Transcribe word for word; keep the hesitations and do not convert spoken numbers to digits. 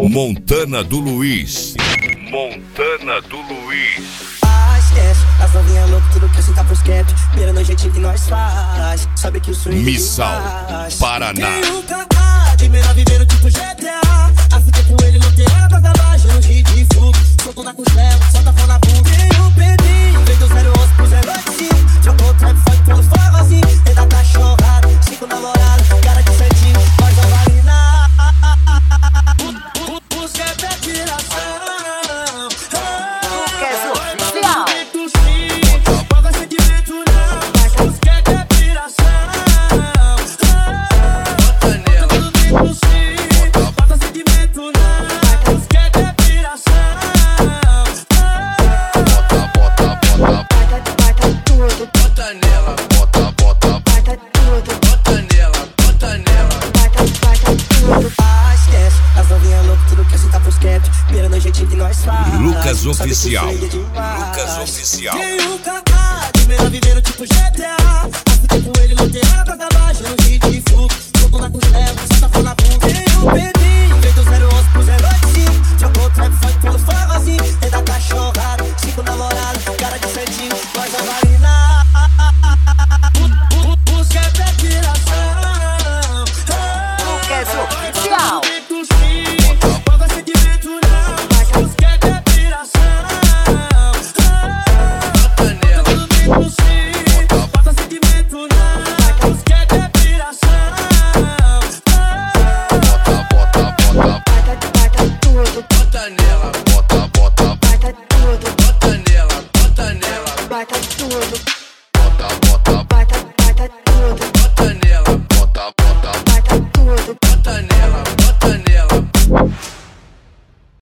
Montana do Luiz. Montana do Luiz. Ah, esquece, as novinhas loucas, tudo que sentar pros cap. Pera no jeitinho que nós faz. Sabe que o swing Missal, Paraná. Tem um kaká de menor vivendo tipo G T A. A fita com ele não tem hora pra dar baixa no hit de fluxo. Solto na costela, solta fora na bunda. Tem um pedinho, vem do zero onze pro zero oito cinco. Jogou o trap, faz pelo forrozinho. Ainda tá chorado, cinco namorados, cara de santinho. Nós não vale nada. O cap é tiração. Lucas Oficial. Lucas Oficial. Tem um kaká de menor vivendo tipo G T A. A fita com ele não tem hora pra dar baixa no hit de fluxo.